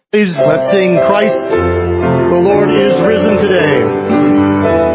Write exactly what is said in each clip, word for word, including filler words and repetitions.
Please, let's sing Christ, the Lord is risen today.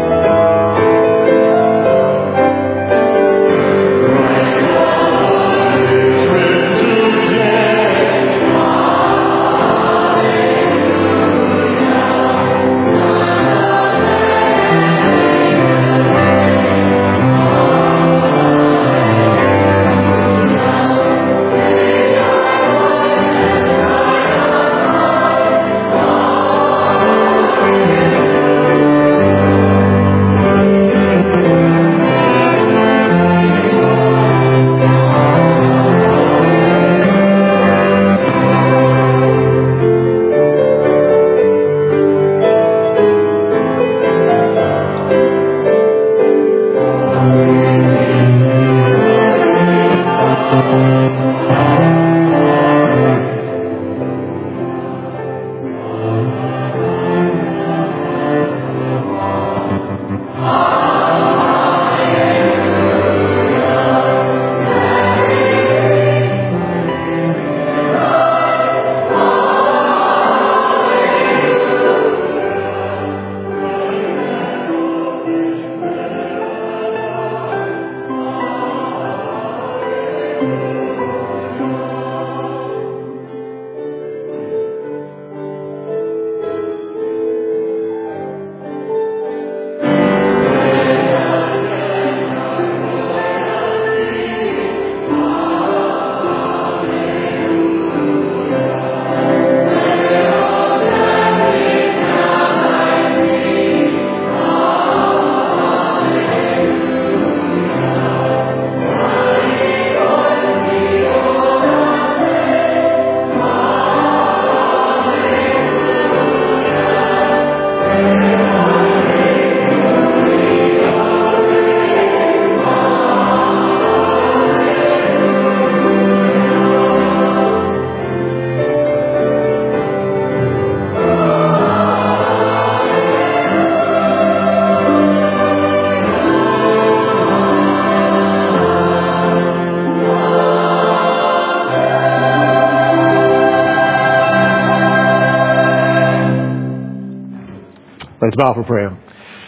Let's bow for prayer.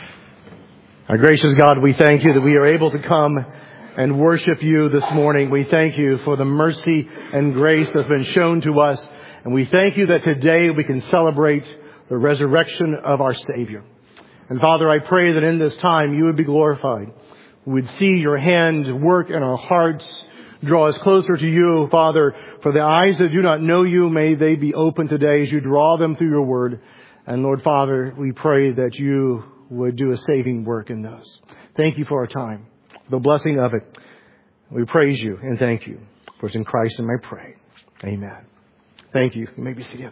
Our gracious God, we thank you that we are able to come and worship you this morning. We thank you for the mercy and grace that's been shown to us. And we thank you that today we can celebrate the resurrection of our Savior. And Father, I pray that in this time you would be glorified. We would see your hand work in our hearts, draw us closer to you, Father. For the eyes that do not know you, may they be open today as you draw them through your word. And Lord Father, we pray that you would do a saving work in those. Thank you for our time, the blessing of it. We praise you and thank you. For it's in Christ and I pray. Amen. Thank you. You may be seated.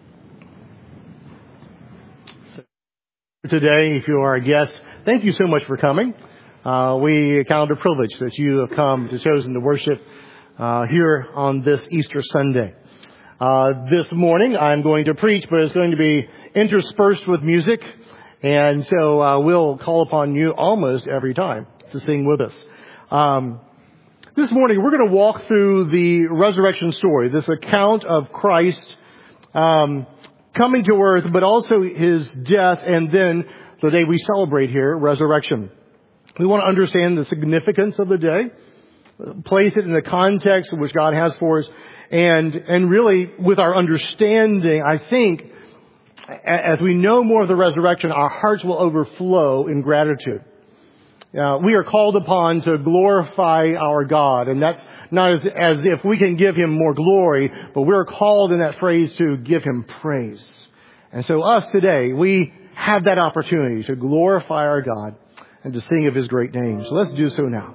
So, today, if you are a guest, thank you so much for coming. Uh, we count it a privilege that you have come to chosen to worship uh, here on this Easter Sunday. Uh, this morning I'm going to preach, but it's going to be interspersed with music. And so uh, we'll call upon you almost every time to sing with us. Um, this morning we're going to walk through the resurrection story, this account of Christ um, coming to earth, but also his death, and then the day we celebrate here, resurrection. We want to understand the significance of the day, place it in the context in which God has for us. And, and really, with our understanding, I think, as we know more of the resurrection, our hearts will overflow in gratitude. Uh, we are called upon to glorify our God, and that's not as, as if we can give him more glory, but we're called in that phrase to give him praise. And so us today, we have that opportunity to glorify our God and to sing of his great name. So let's do so now.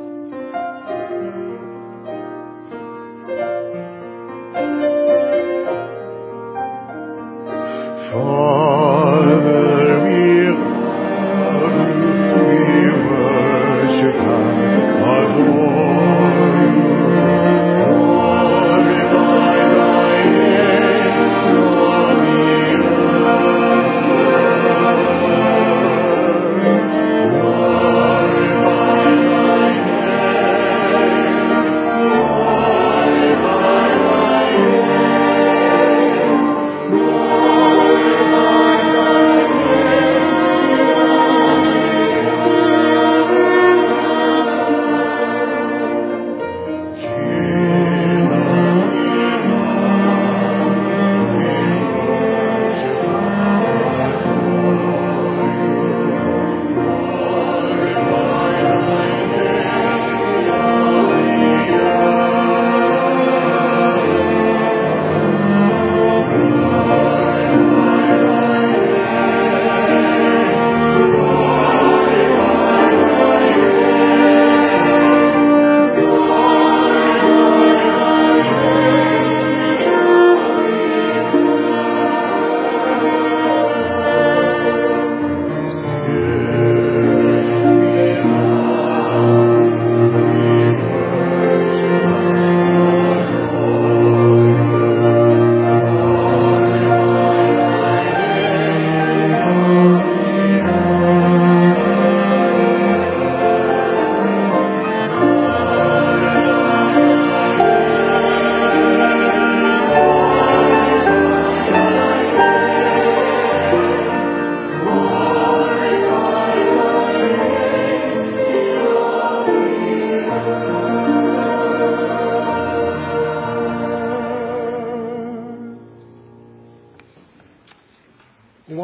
Father, we worship and adore you. Glorify thy name on the earth. Glorify thy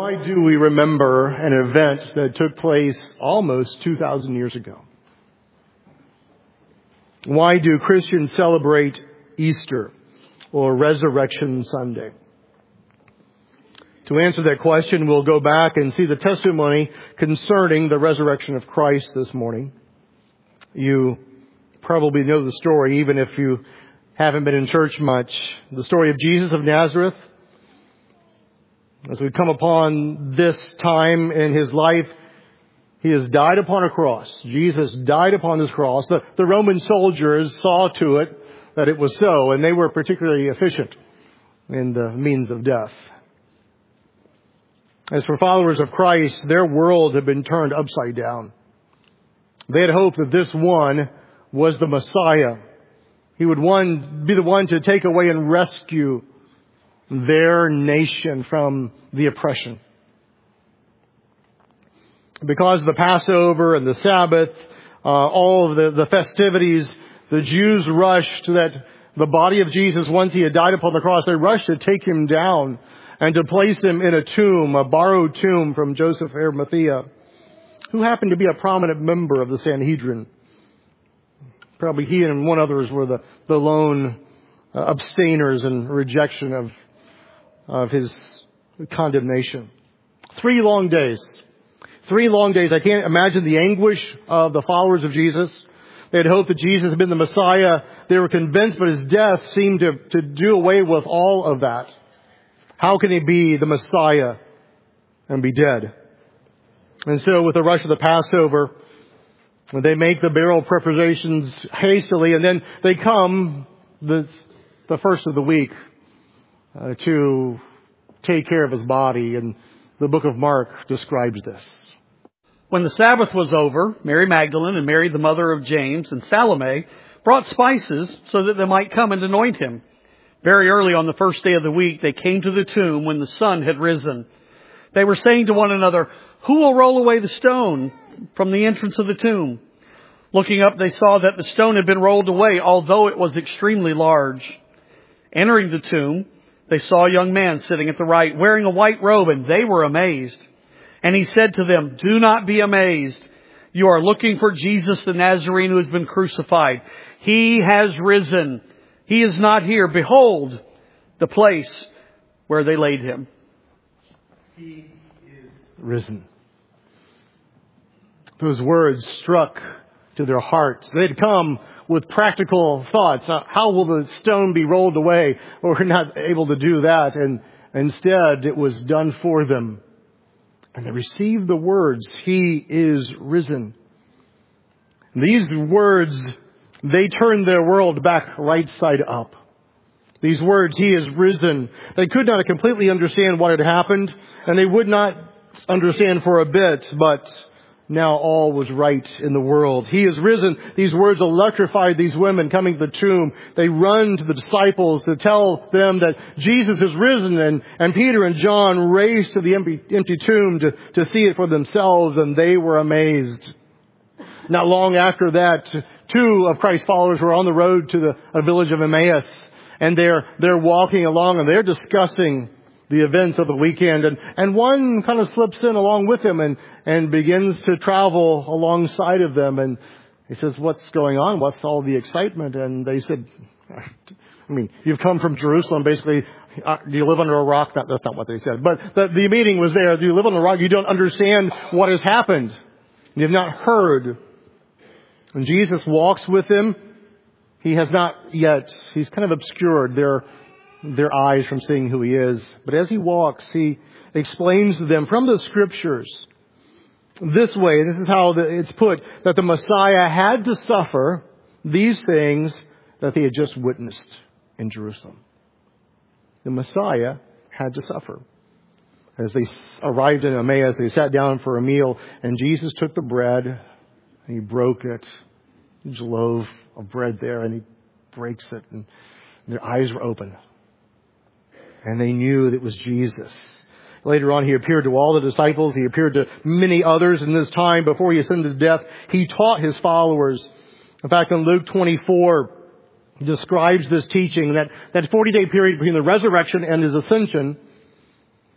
Why do we remember an event that took place almost two thousand years ago? Why do Christians celebrate Easter or Resurrection Sunday? To answer that question, we'll go back and see the testimony concerning the resurrection of Christ this morning. You probably know the story, even if you haven't been in church much. The story of Jesus of Nazareth. As we come upon this time in His life, He has died upon a cross. Jesus died upon this cross. The, the Roman soldiers saw to it that it was so, and they were particularly efficient in the means of death. As for followers of Christ, their world had been turned upside down. They had hoped that this one was the Messiah. He would one be the one to take away and rescue their nation from the oppression. Because of the Passover and the Sabbath, uh, all of the, the festivities, the Jews rushed that the body of Jesus, once He had died upon the cross, they rushed to take Him down and to place Him in a tomb, a borrowed tomb from Joseph of Arimathea, who happened to be a prominent member of the Sanhedrin. Probably he and one others were the, the lone uh, abstainers and rejection of, of His condemnation. Three long days. Three long days. I can't imagine the anguish of the followers of Jesus. They had hoped that Jesus had been the Messiah. They were convinced, but His death seemed to, to do away with all of that. How can He be the Messiah and be dead? And so with the rush of the Passover, they make the burial preparations hastily, and then they come the, the first of the week uh, to take care of His body. And the book of Mark describes this. When the Sabbath was over, Mary Magdalene and Mary the mother of James and Salome brought spices so that they might come and anoint Him. Very early on the first day of the week, they came to the tomb when the sun had risen. They were saying to one another, "Who will roll away the stone from the entrance of the tomb?" Looking up, they saw that the stone had been rolled away, although it was extremely large. Entering the tomb, they saw a young man sitting at the right, wearing a white robe, and they were amazed. And He said to them, "Do not be amazed. You are looking for Jesus the Nazarene who has been crucified. He has risen. He is not here. Behold, the place where they laid Him." He is risen. Those words struck to their hearts. They'd come with practical thoughts. How will the stone be rolled away? Well, we're not able to do that. And instead, it was done for them. And they received the words, "He is risen." And these words, they turned their world back right side up. These words, "He is risen." They could not completely understand what had happened, and they would not understand for a bit, but now all was right in the world. He is risen. These words electrified these women coming to the tomb. They run to the disciples to tell them that Jesus is risen, and, and Peter and John raced to the empty, empty tomb to, to see it for themselves, and they were amazed. Not long after that, two of Christ's followers were on the road to the a village of Emmaus, and they're they're walking along and they're discussing the events of the weekend, and and one kind of slips in along with them and and begins to travel alongside of them, and he says, "What's going on? What's all the excitement?" And they said, "I mean, you've come from Jerusalem, basically. Uh, do you live under a rock?" That, that's not what they said, but the, the meaning was there. Do you live on a rock? You don't understand what has happened. You have not heard. When Jesus walks with them, He has not yet, He's kind of obscured their, their eyes from seeing who He is. But as He walks, He explains to them from the Scriptures this way, this is how it's put, that the Messiah had to suffer these things that they had just witnessed in Jerusalem. The Messiah had to suffer. As they arrived in Emmaus, they sat down for a meal, and Jesus took the bread, and He broke it. There's a loaf of bread there, and He breaks it, and their eyes were open. And they knew that it was Jesus. Later on, He appeared to all the disciples. He appeared to many others. In this time, before He ascended to death, He taught His followers. In fact, in Luke twenty-four, He describes this teaching, that, that forty-day period between the resurrection and His ascension.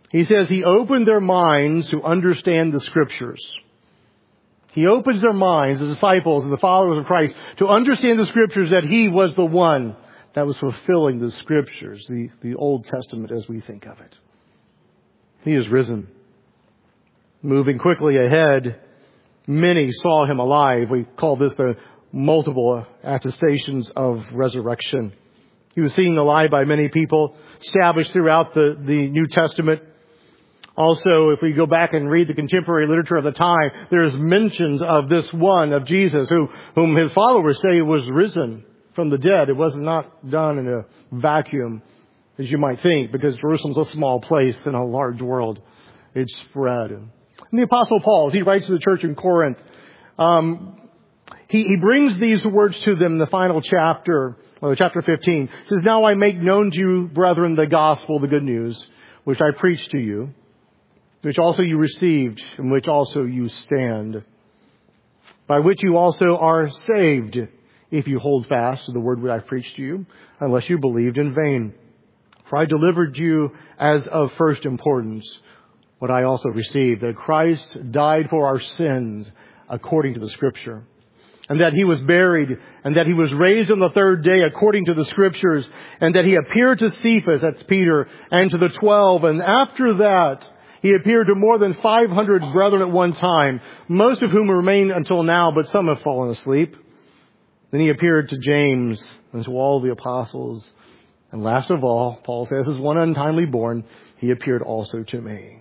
He says He opened their minds to understand the Scriptures. He opens their minds, the disciples and the followers of Christ, to understand the Scriptures, that He was the one that was fulfilling the Scriptures, the, the Old Testament as we think of it. He is risen. Moving quickly ahead, many saw Him alive. We call this the multiple attestations of resurrection. He was seen alive by many people, established throughout the, the New Testament. Also, if we go back and read the contemporary literature of the time, there's mentions of this one, of Jesus, who, whom His followers say was risen from the dead. It was not done in a vacuum, as you might think, because Jerusalem's a small place in a large world. It's spread. And the Apostle Paul, as he writes to the church in Corinth, um, he, he brings these words to them in the final chapter, well, chapter fifteen. He says, "Now I make known to you, brethren, the gospel, the good news, which I preached to you, which also you received, in which also you stand, by which you also are saved, if you hold fast to the word which I preached to you, unless you believed in vain. For I delivered you as of first importance what I also received, that Christ died for our sins according to the Scripture, and that He was buried, and that He was raised on the third day according to the Scriptures, and that He appeared to Cephas," that's Peter, "and to the twelve, and after that He appeared to more than five hundred brethren at one time, most of whom remain until now, but some have fallen asleep. Then He appeared to James and to all the apostles. And last of all," Paul says, "as one untimely born, He appeared also to me."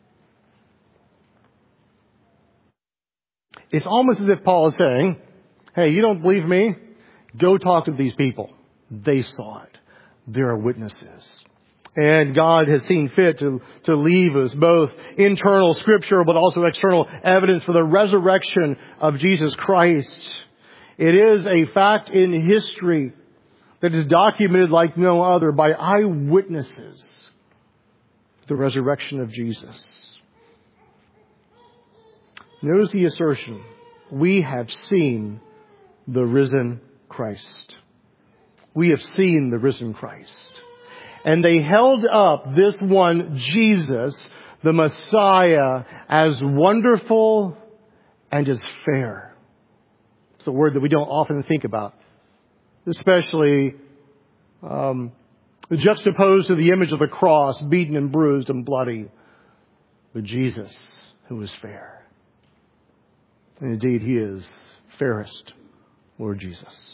It's almost as if Paul is saying, hey, you don't believe me? Go talk to these people. They saw it. There are witnesses. And God has seen fit to, to leave us both internal Scripture, but also external evidence for the resurrection of Jesus Christ. It is a fact in history that is documented like no other by eyewitnesses. The resurrection of Jesus. Notice the assertion. We have seen the risen Christ. We have seen the risen Christ. And they held up this one, Jesus, the Messiah, as wonderful and as fair. It's a word that we don't often think about, especially um, juxtaposed to the image of the cross, beaten and bruised and bloody, but Jesus, who is fair. And indeed, He is fairest, Lord Jesus.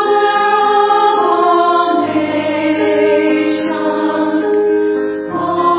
Oh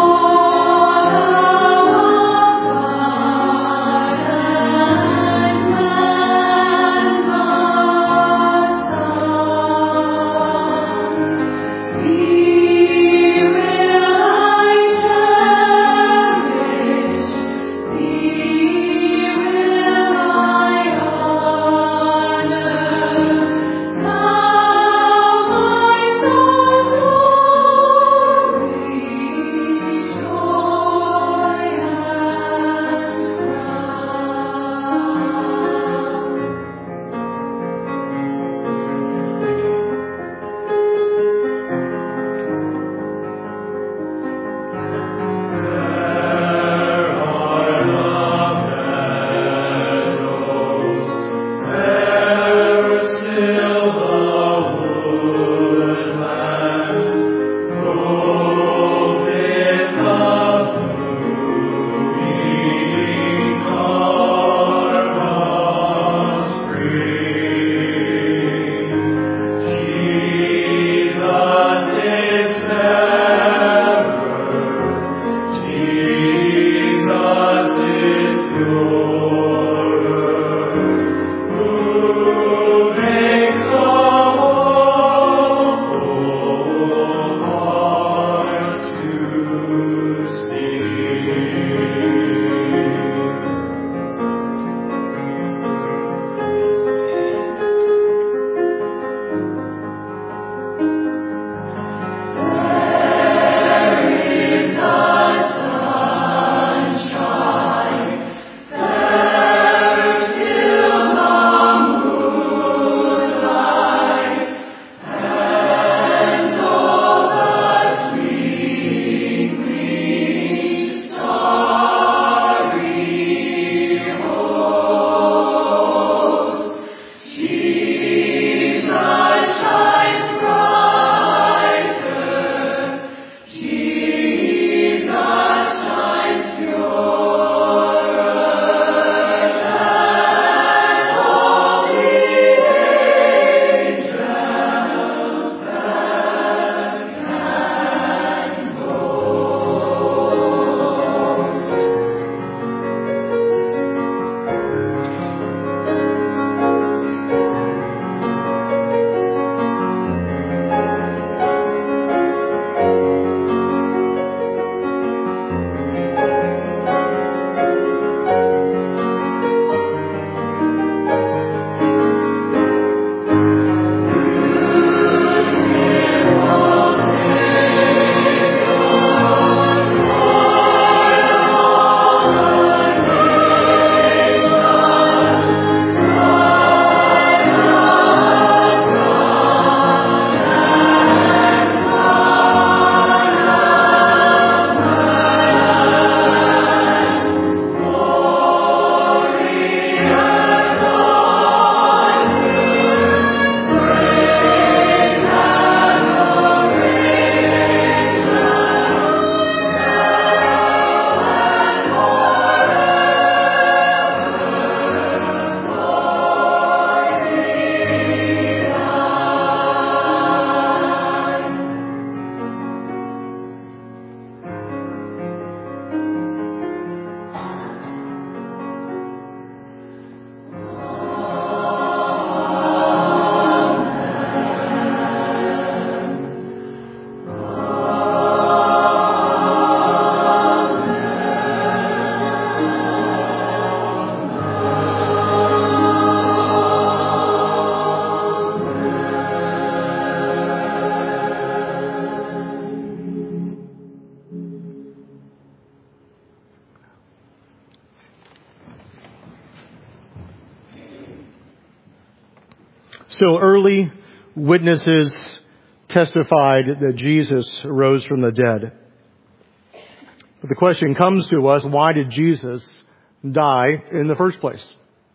Still early witnesses testified that Jesus rose from the dead. But the question comes to us, why did Jesus die in the first place?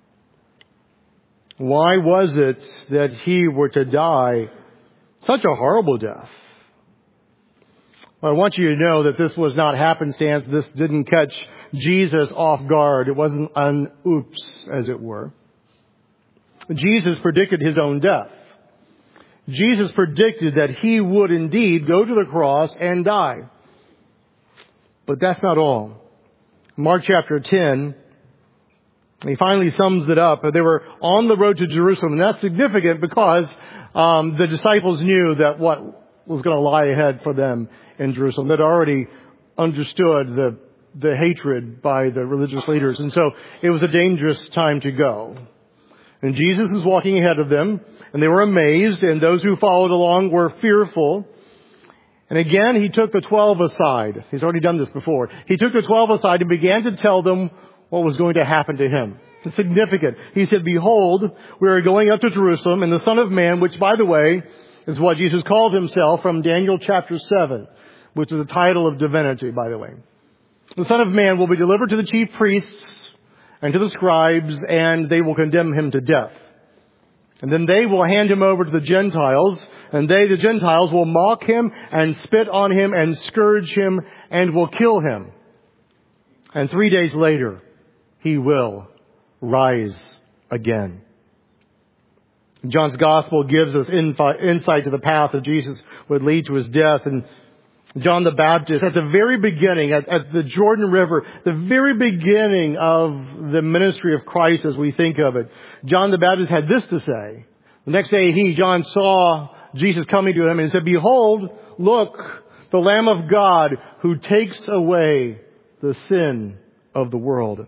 Why was it that he were to die such a horrible death? Well, I want you to know that this was not happenstance. This didn't catch Jesus off guard. It wasn't an oops, as it were. Jesus predicted his own death. Jesus predicted that he would indeed go to the cross and die. But that's not all. Mark chapter ten, he finally sums it up. They were on the road to Jerusalem, and that's significant because um, the disciples knew that what was going to lie ahead for them in Jerusalem. They'd already understood the the hatred by the religious leaders, and so it was a dangerous time to go. And Jesus is walking ahead of them, and they were amazed, and those who followed along were fearful. And again, he took the twelve aside. He's already done this before. He took the twelve aside and began to tell them what was going to happen to him. It's significant. He said, behold, we are going up to Jerusalem, and the Son of Man, which, by the way, is what Jesus called himself from Daniel chapter seven, which is a title of divinity, by the way. The Son of Man will be delivered to the chief priests and to the scribes, and they will condemn him to death. And then they will hand him over to the Gentiles, and they, the Gentiles, will mock him and spit on him and scourge him and will kill him. And three days later, he will rise again. John's Gospel gives us insight to the path that Jesus would lead to his death. And John the Baptist, at the very beginning, at, at the Jordan River, the very beginning of the ministry of Christ as we think of it, John the Baptist had this to say. The next day he, John, saw Jesus coming to him and said, behold, look, the Lamb of God who takes away the sin of the world.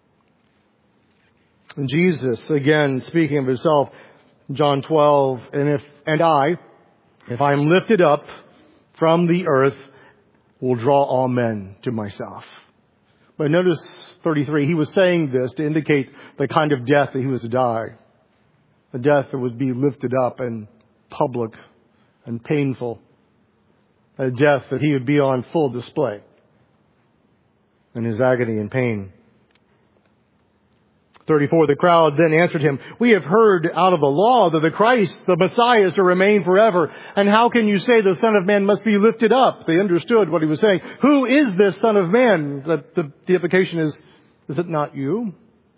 And Jesus, again, speaking of himself, John twelve, and if, and I, if I am lifted up from the earth, will draw all men to myself. But notice thirty-three, he was saying this to indicate the kind of death that he was to die. A death that would be lifted up and public and painful. A death that he would be on full display in his agony and pain. thirty-four, the crowd then answered him, we have heard out of the law that the Christ, the Messiah, is to remain forever. And how can you say the Son of Man must be lifted up? They understood what he was saying. Who is this Son of Man? The, the, the implication is, is it not you?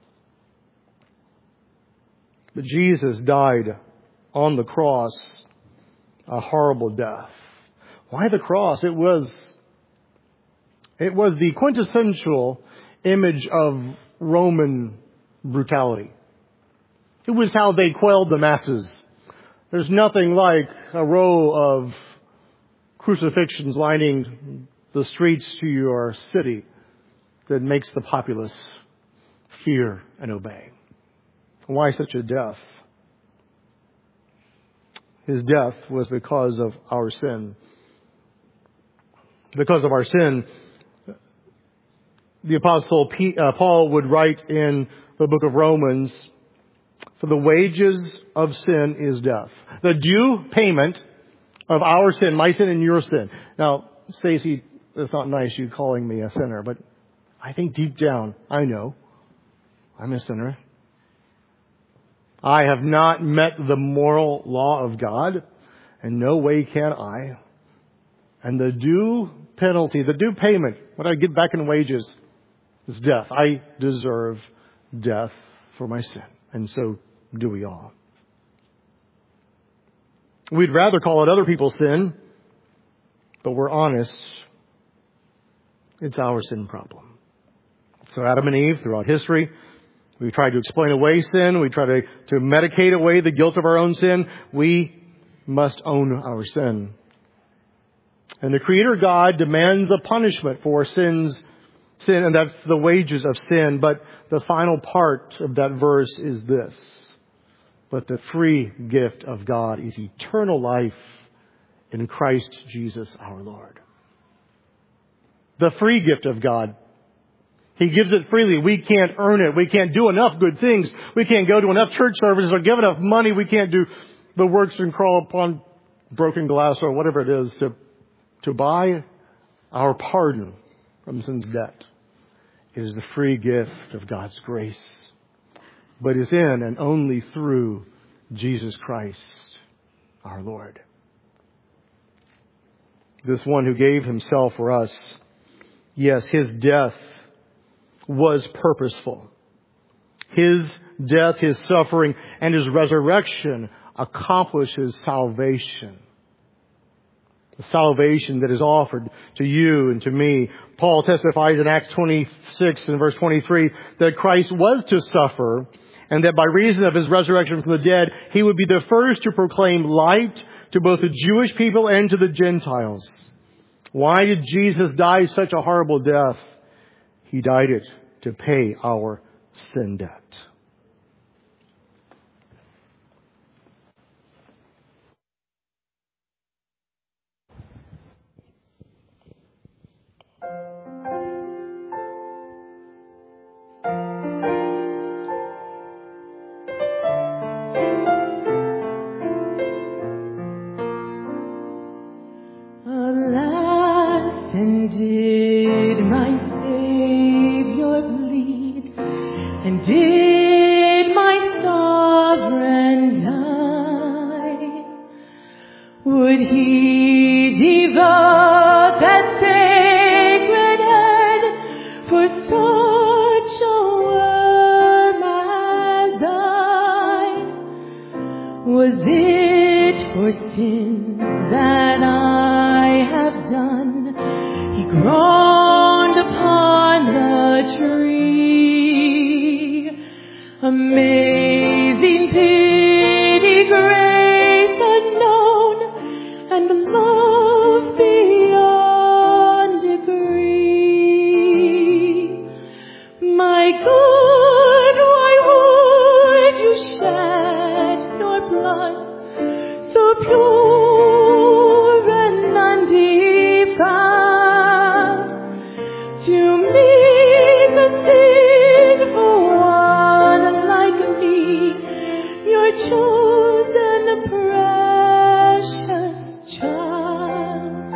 But Jesus died on the cross a horrible death. Why the cross? It was, it was the quintessential image of Roman brutality. It was how they quelled the masses. There's nothing like a row of crucifixions lining the streets to your city that makes the populace fear and obey. Why such a death? His death was because of our sin. Because of our sin, the Apostle P, uh, Paul would write in the book of Romans, for the wages of sin is death. The due payment of our sin, my sin and your sin. Now, Stacy, it's not nice you calling me a sinner, but I think deep down, I know I'm a sinner. I have not met the moral law of God, and no way can I. And the due penalty, the due payment, what I get back in wages, is death. I deserve death for my sin. And so do we all. We'd rather call it other people's sin, but we're honest. It's our sin problem. So Adam and Eve, throughout history, we tried to explain away sin. We try to, to medicate away the guilt of our own sin. We must own our sin. And the Creator God demands a punishment for sins, sin, and that's the wages of sin. But the final part of that verse is this. But the free gift of God is eternal life in Christ Jesus our Lord. The free gift of God. He gives it freely. We can't earn it. We can't do enough good things. We can't go to enough church services or give enough money. We can't do the works and crawl upon broken glass or whatever it is to, to buy our pardon from sin's debt. It is the free gift of God's grace, but is in and only through Jesus Christ, our Lord. This one who gave himself for us, yes, his death was purposeful. His death, his suffering, and his resurrection accomplishes salvation. The salvation that is offered to you and to me. Paul testifies in Acts twenty-six and verse twenty-three that Christ was to suffer, and that by reason of his resurrection from the dead, he would be the first to proclaim light to both the Jewish people and to the Gentiles. Why did Jesus die such a horrible death? He died it to pay our sin debt. Alas, indeed, my Savior bleed, and did my sovereign die? Would he devote that sacred head for such a worm as I? Was it for sins that I have done? He groaned upon the tree. Amazing pity, grace unknown, and love beyond degree. My God, why would you shed your blood so pure and undefiled, to me the sinful one like me, your chosen precious child?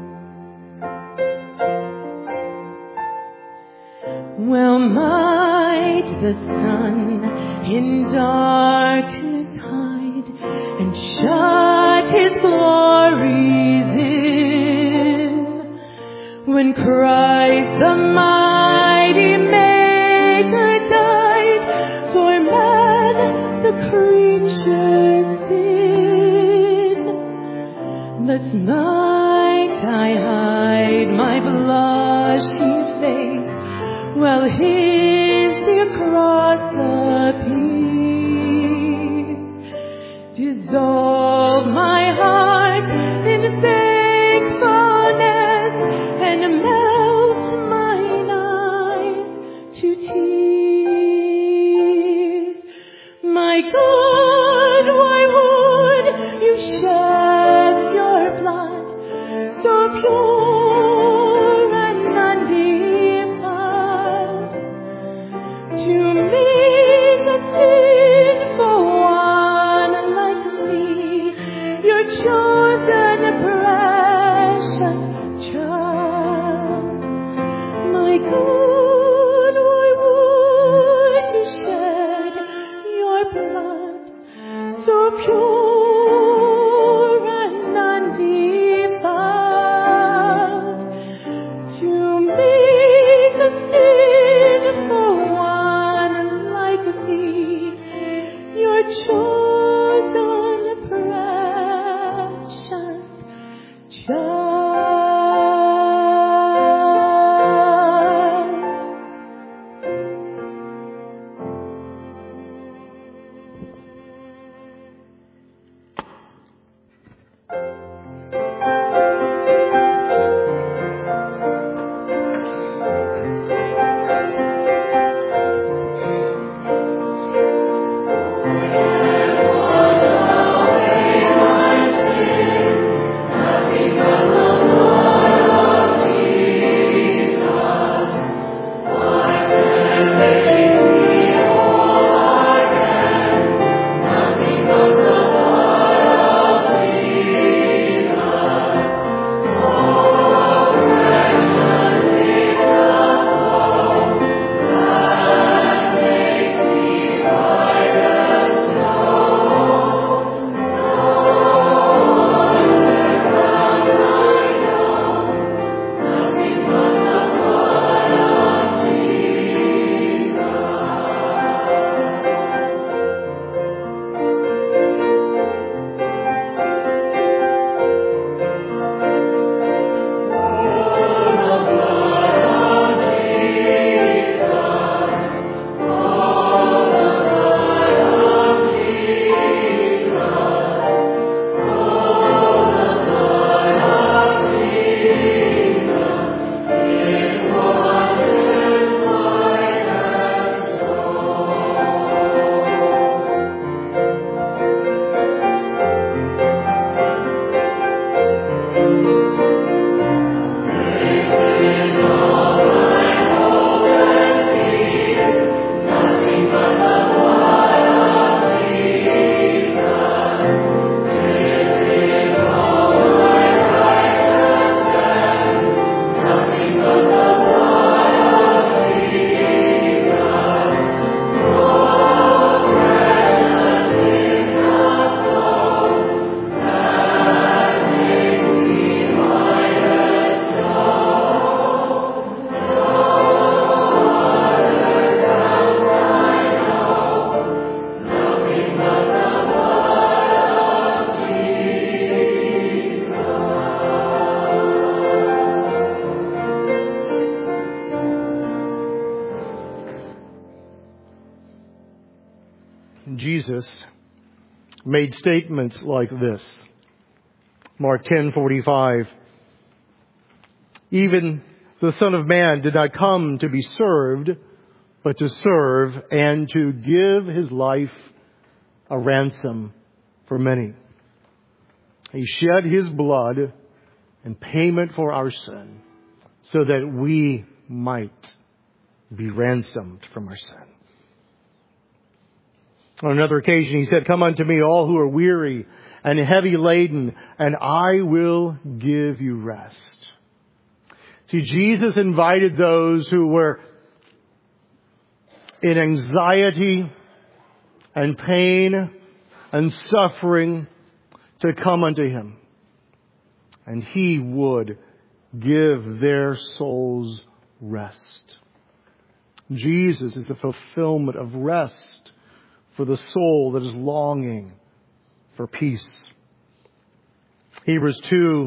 Well might the sun in darkness hide and shut his glories in, when Christ the mighty Maker died for man, the creature's sin. Thus might I hide my blushing face, while his dear cross appears. Dissolve my heart in thankfulness and melt mine eyes to tears. My God, why would you shed your blood so pure and undefiled, to me the sinful one like me, your chosen precious child? My God, why would you shed your blood so pure and undefiled, to me the sinful one like me, your chosen precious child? Jesus made statements like this. Mark ten forty-five. Even the Son of Man did not come to be served, but to serve and to give his life a ransom for many. He shed his blood in payment for our sin so that we might be ransomed from our sin. On another occasion, he said, "Come unto me, all who are weary and heavy laden, and I will give you rest." See, Jesus invited those who were in anxiety and pain and suffering to come unto him. And he would give their souls rest. Jesus is the fulfillment of rest for the soul that is longing for peace. Hebrews two,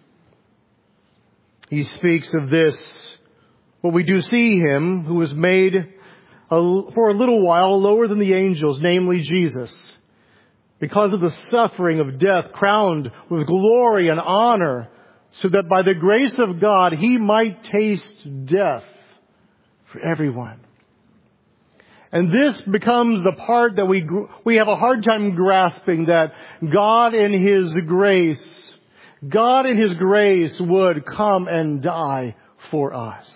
he speaks of this. But we do see him who was made a, for a little while lower than the angels, namely Jesus, because of the suffering of death, crowned with glory and honor, so that by the grace of God he might taste death for everyone. And this becomes the part that we we have a hard time grasping, that God in His grace, God in His grace would come and die for us.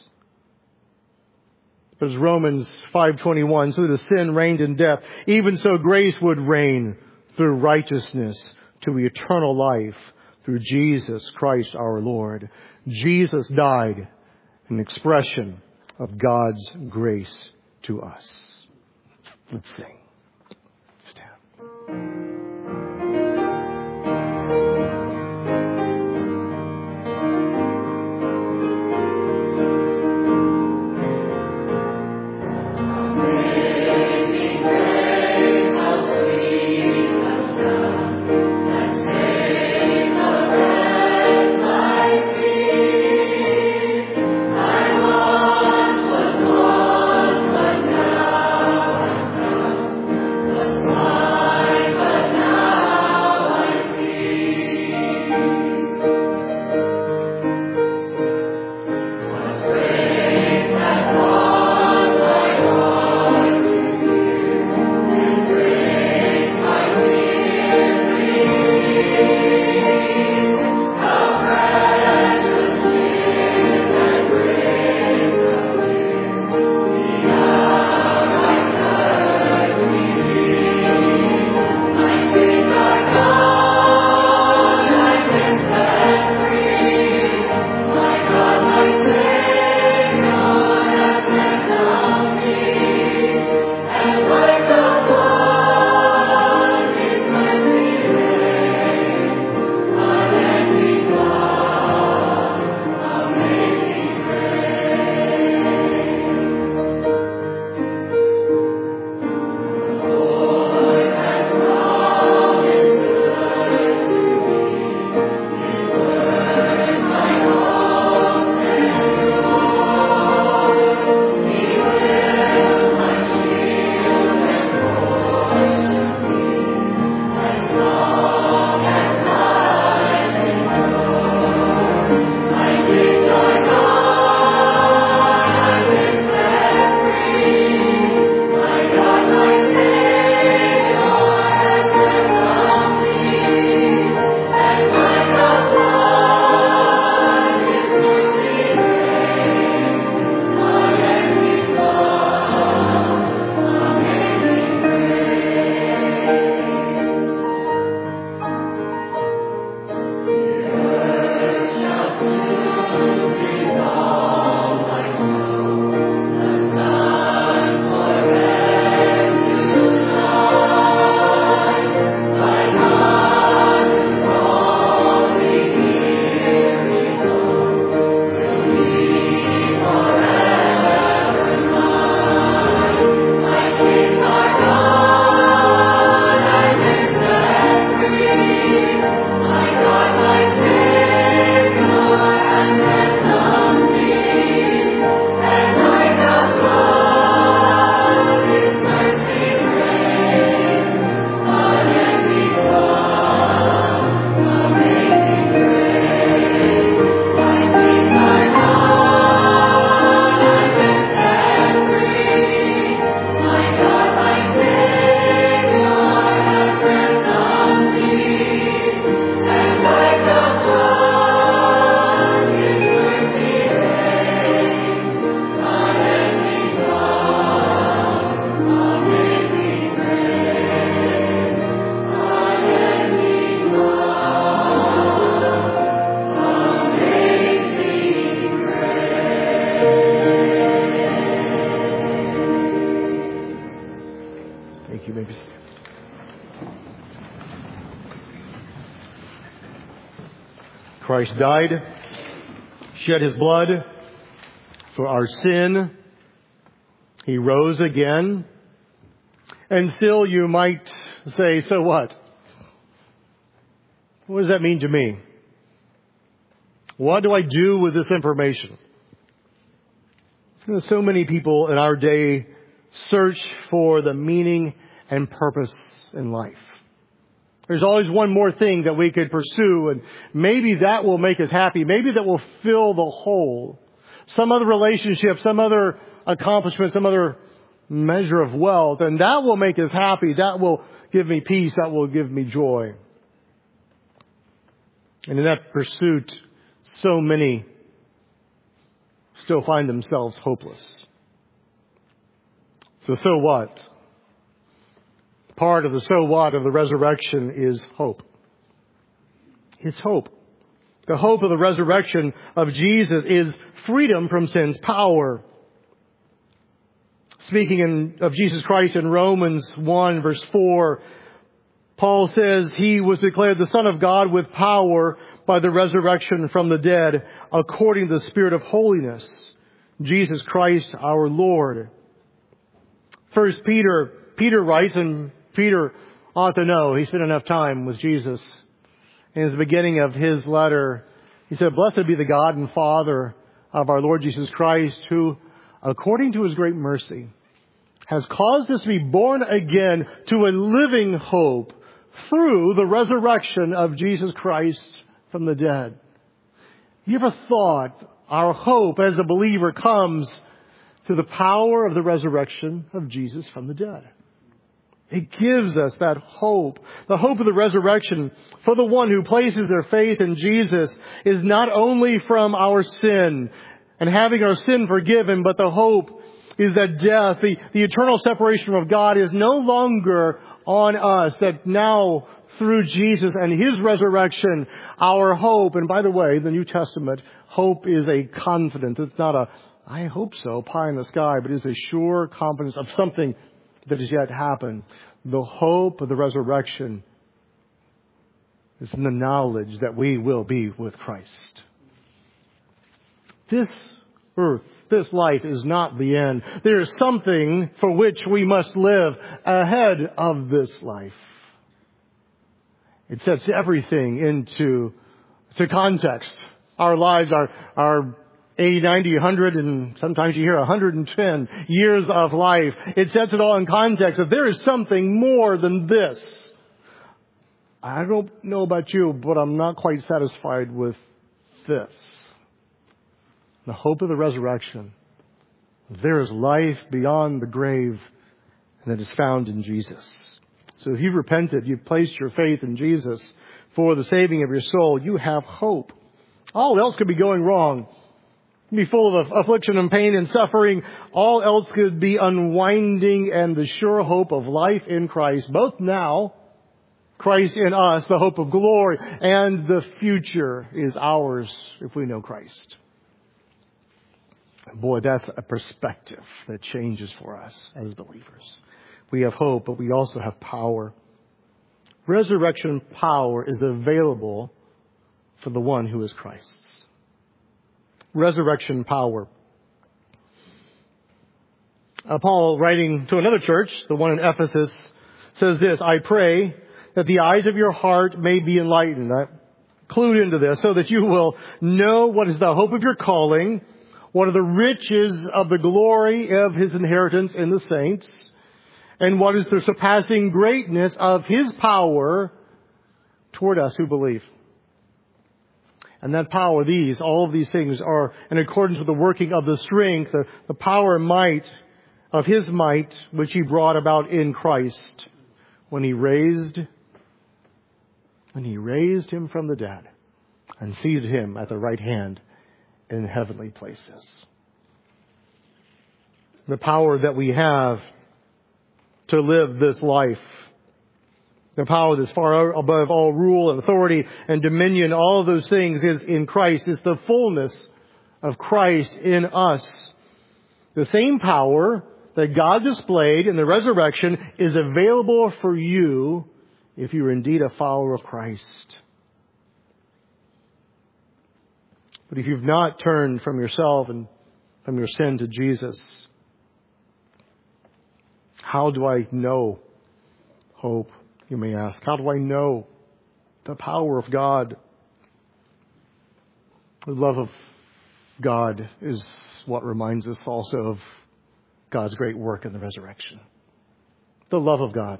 As Romans five twenty-one, so that sin reigned in death, even so grace would reign through righteousness to eternal life through Jesus Christ our Lord. Jesus died, an expression of God's grace to us. Let's sing. Stand. But Thank you. Maybe. Christ died, shed His blood for our sin. He rose again. And still you might say, so what? What does that mean to me? What do I do with this information? So many people in our day search for the meaning and purpose in life. There's always one more thing that we could pursue, and maybe that will make us happy. Maybe that will fill the hole. Some other relationship, some other accomplishment, some other measure of wealth, and that will make us happy. That will give me peace. That will give me joy. And in that pursuit, so many still find themselves hopeless. So, so what? Part of the so what of the resurrection is hope. It's hope. The hope of the resurrection of Jesus is freedom from sin's power. Speaking in, of Jesus Christ in Romans one verse four, Paul says He was declared the Son of God with power by the resurrection from the dead, according to the Spirit of holiness, Jesus Christ our Lord. First Peter, Peter writes, and Peter ought to know, he spent enough time with Jesus. In the beginning of his letter, he said, "Blessed be the God and Father of our Lord Jesus Christ, who, according to His great mercy, has caused us to be born again to a living hope through the resurrection of Jesus Christ from the dead." You ever thought our hope as a believer comes through the power of the resurrection of Jesus from the dead? It gives us that hope. The hope of the resurrection for the one who places their faith in Jesus is not only from our sin and having our sin forgiven, but the hope is that death, the, the eternal separation from God, is no longer on us. That now, through Jesus and His resurrection, our hope, and by the way, the New Testament, hope is a confidence. It's not a, I hope so, pie in the sky, but it's a sure confidence of something that has yet happened. The hope of the resurrection is in the knowledge that we will be with Christ. This earth, this life is not the end. There is something for which we must live ahead of this life. It sets everything into, into context. Our lives are, are eighty, ninety, one hundred, and sometimes you hear one hundred ten years of life. It sets it all in context that there is something more than this. I don't know about you, but I'm not quite satisfied with this. The hope of the resurrection. There is life beyond the grave, and that is found in Jesus. So if you've repented, you've placed your faith in Jesus for the saving of your soul, you have hope. All else could be going wrong. Be full of affliction and pain and suffering. All else could be unwinding, and the sure hope of life in Christ, both now, Christ in us, the hope of glory, and the future is ours if we know Christ. Boy, that's a perspective that changes for us as believers. We have hope, but we also have power. Resurrection power is available for the one who is Christ's. Resurrection power. Uh, Paul, writing to another church, the one in Ephesus, says this: "I pray that the eyes of your heart may be enlightened." I clued into this, so that you will know what is the hope of your calling, what are the riches of the glory of His inheritance in the saints, and what is the surpassing greatness of His power toward us who believe. And that power, these, all of these things are in accordance with the working of the strength, the, the power and might of His might, which He brought about in Christ when He raised, when He raised Him from the dead and seated Him at the right hand in heavenly places. The power that we have to live this life, the power that's far above all rule and authority and dominion, all of those things is in Christ. It's the fullness of Christ in us. The same power that God displayed in the resurrection is available for you if you're indeed a follower of Christ. But if you've not turned from yourself and from your sin to Jesus, how do I know hope, you may ask? How do I know the power of God? The love of God is what reminds us also of God's great work in the resurrection. The love of God.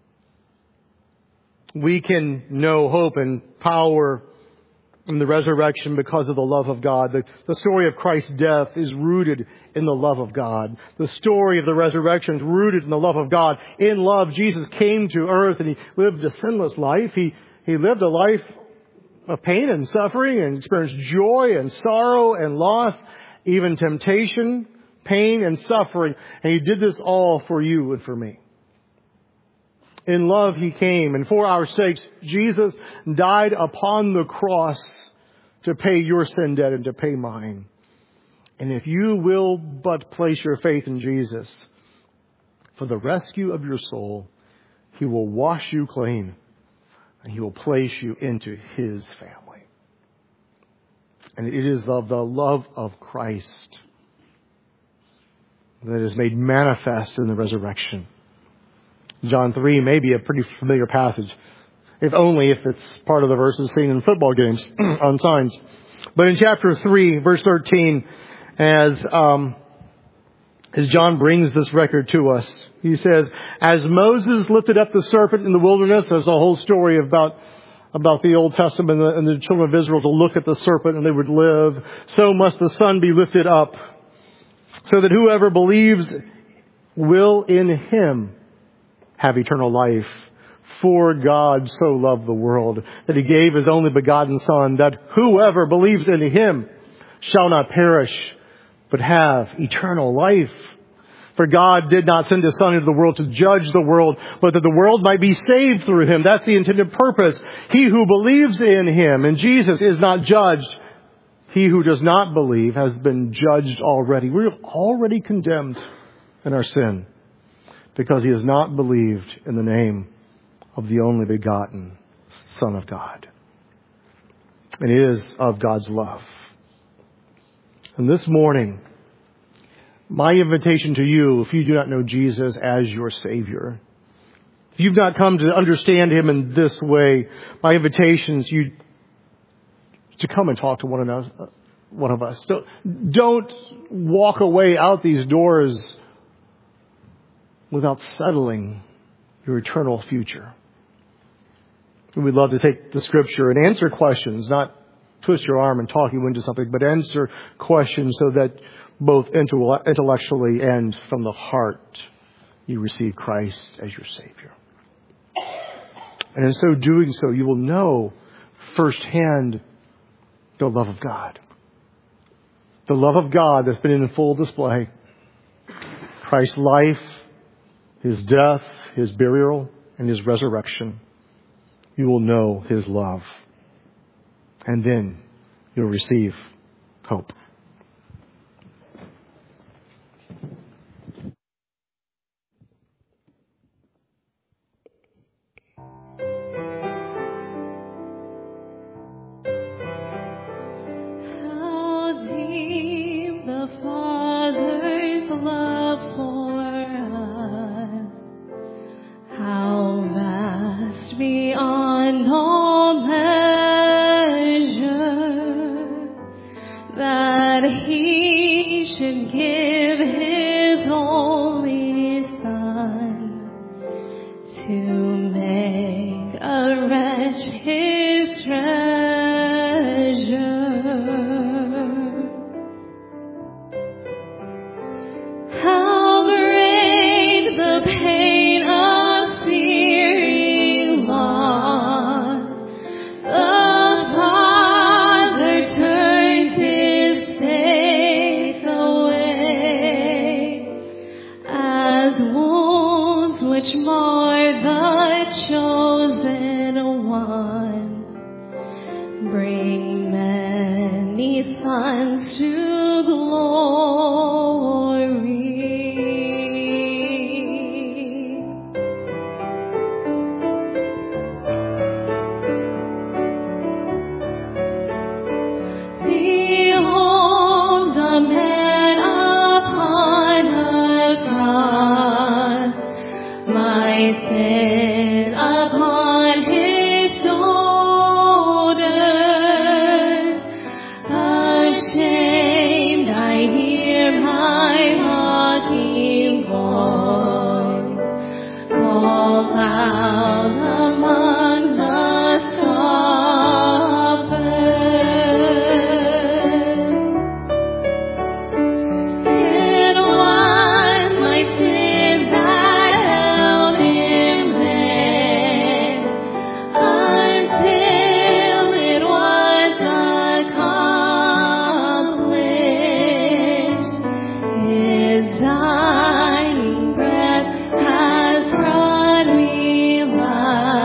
We can know hope and power in the resurrection because of the love of God. The, the story of Christ's death is rooted in the love of God. The story of the resurrection is rooted in the love of God. In love, Jesus came to earth and He lived a sinless life. He, he lived a life of pain and suffering and experienced joy and sorrow and loss, even temptation, pain and suffering. And He did this all for you and for me. In love He came, and for our sakes, Jesus died upon the cross to pay your sin debt and to pay mine. And if you will but place your faith in Jesus for the rescue of your soul, He will wash you clean and He will place you into His family. And it is of the love of Christ that is made manifest in the resurrection. John three may be a pretty familiar passage, if only if it's part of the verses seen in football games on signs. But in chapter three, verse thirteen, as um, as John brings this record to us, he says, "As Moses lifted up the serpent in the wilderness," there's a whole story about about the Old Testament and the children of Israel to look at the serpent and they would live. "So must the Son be lifted up, so that whoever believes will in Him have eternal life. For God so loved the world that He gave His only begotten Son, that whoever believes in Him shall not perish, but have eternal life. For God did not send His Son into the world to judge the world, but that the world might be saved through Him." That's the intended purpose. He who believes in Him, in Jesus, is not judged. He who does not believe has been judged already. We're already condemned in our sin, because he has not believed in the name of the only begotten Son of God. It is of God's love. And this morning, my invitation to you, if you do not know Jesus as your Savior, if you've not come to understand Him in this way, my invitation is you to come and talk to one another, one of us. Don't, don't walk away out these doors without settling your eternal future. And we'd love to take the Scripture and answer questions, not twist your arm and talk you into something, but answer questions so that both intellectually and from the heart you receive Christ as your Savior. And in so doing so, you will know firsthand the love of God. The love of God that's been in full display. Christ's life, His death, His burial, and His resurrection. You will know His love. And then you'll receive hope. How deep the Father's love for us, how vast beyond all measure, that He should give His only Son to make a wretch His treasure. How great the pain of fearing loss! The Father turned His face away. loud among the dying breath has brought me life.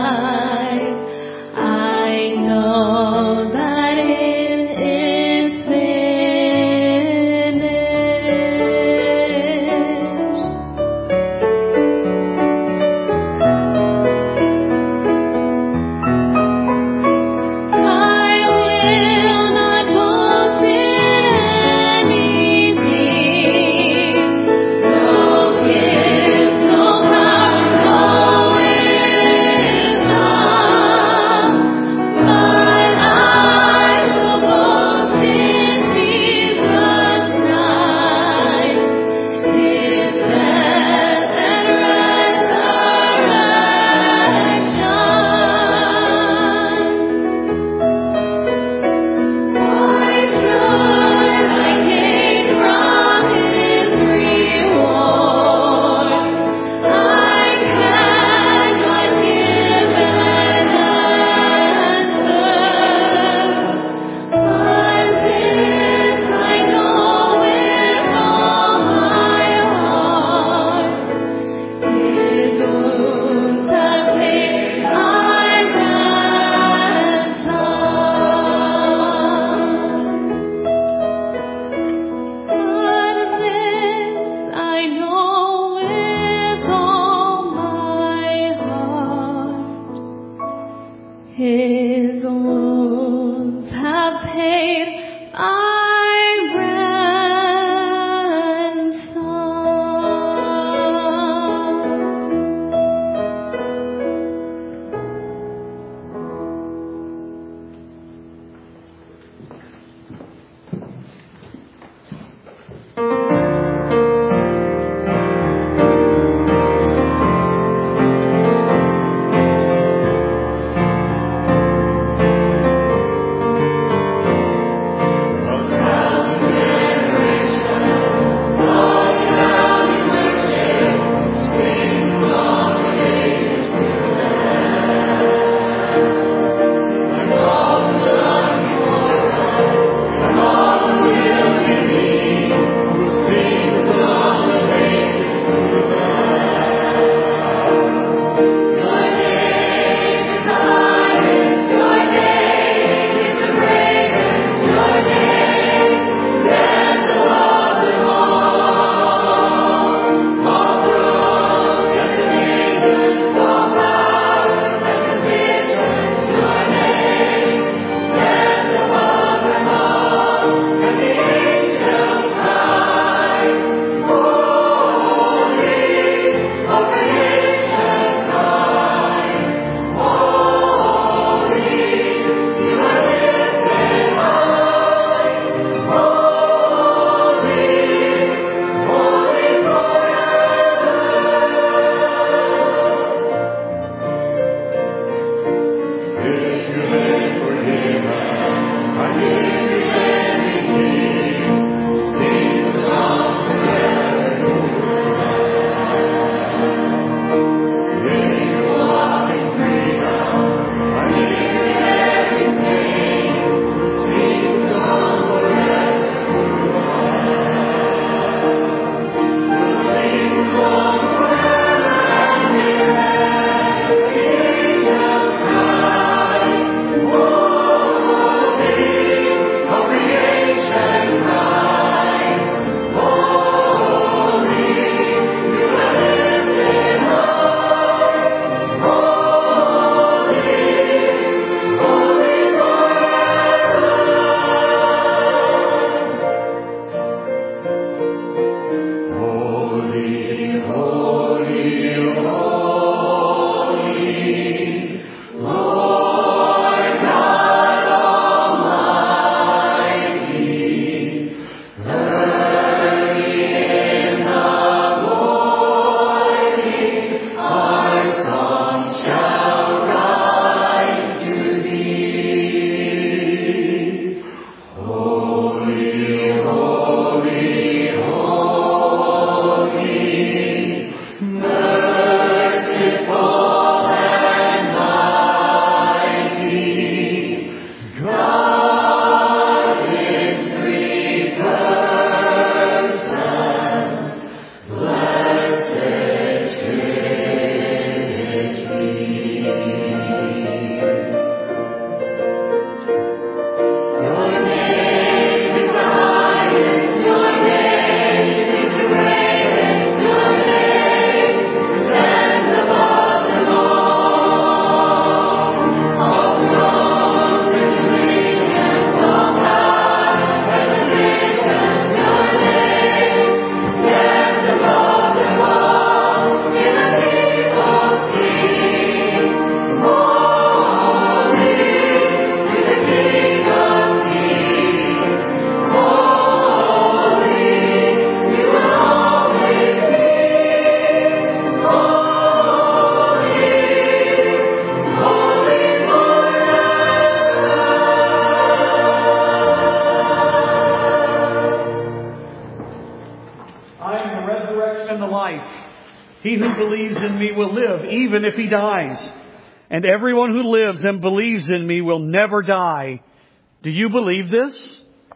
I am the resurrection and the life. He who believes in me will live, even if he dies. And everyone who lives and believes in me will never die. Do you believe this?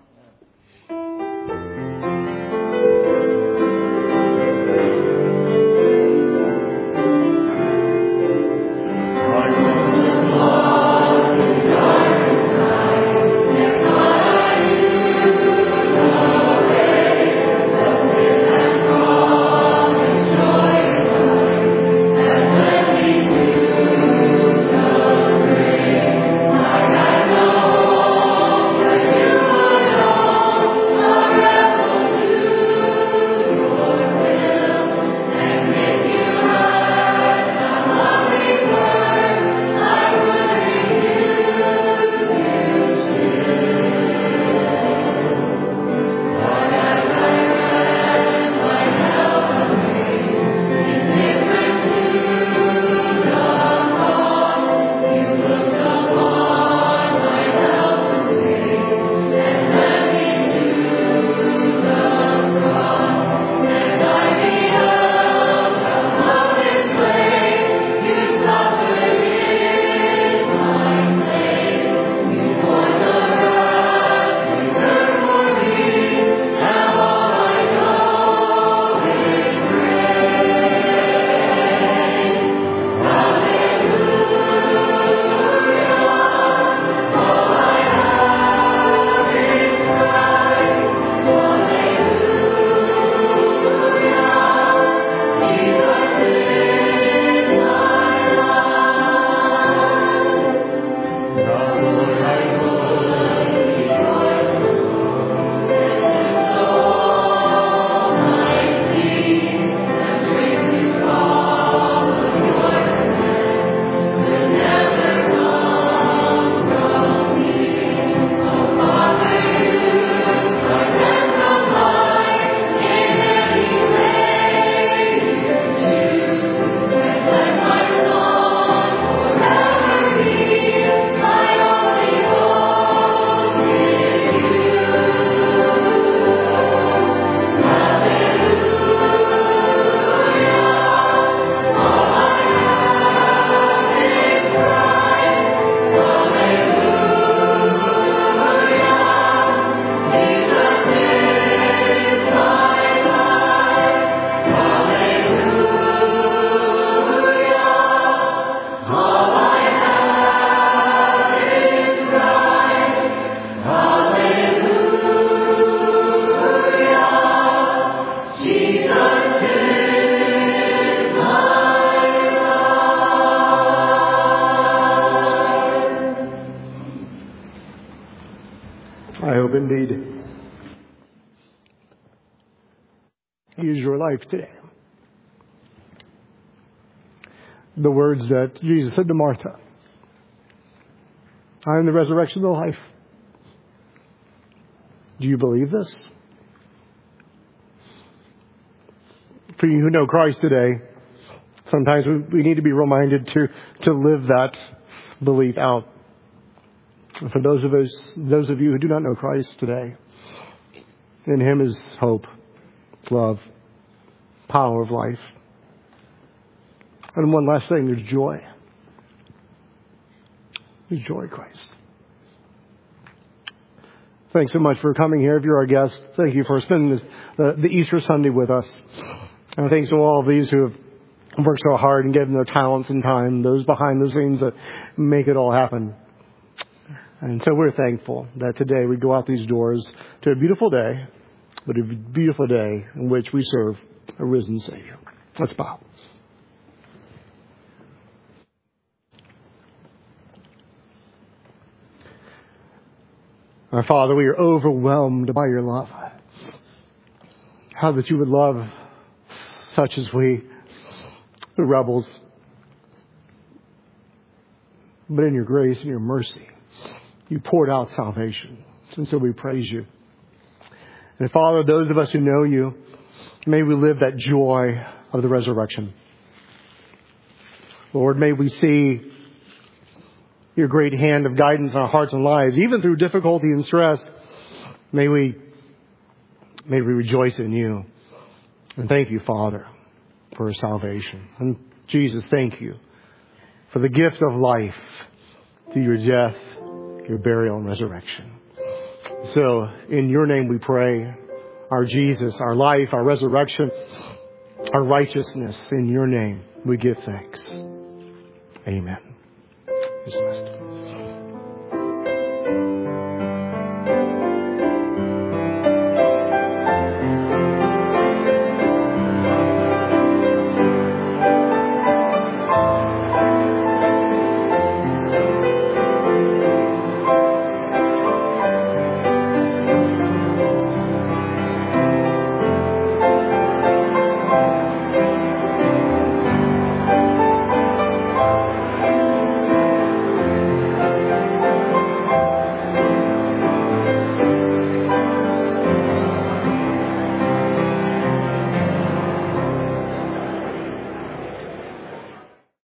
Indeed, use your life today. The words that Jesus said to Martha, I am the resurrection and the life. Do you believe this? For you who know Christ today, sometimes we, we need to be reminded to, to live that belief out. For those of us, those of you who do not know Christ today, in Him is hope, love, power of life. And one last thing, there's joy. There's joy in Christ. Thanks so much for coming here. If you're our guest, thank you for spending the, the Easter Sunday with us. And thanks to all of these who have worked so hard and given their talents and time, those behind the scenes that make it all happen. And so we're thankful that today we go out these doors to a beautiful day, but a beautiful day in which we serve a risen Savior. Let's bow. Our Father, we are overwhelmed by your love. How that you would love such as we, the rebels. But in your grace and your mercy, you poured out salvation. And so we praise you. And Father, those of us who know you, may we live that joy of the resurrection. Lord, may we see your great hand of guidance in our hearts and lives, even through difficulty and stress. May we, may we rejoice in you. And thank you, Father, for salvation. And Jesus, thank you for the gift of life through your death, your burial, and resurrection. So in your name we pray, our Jesus, our life, our resurrection, our righteousness. In your name we give thanks. Amen. Dismissed.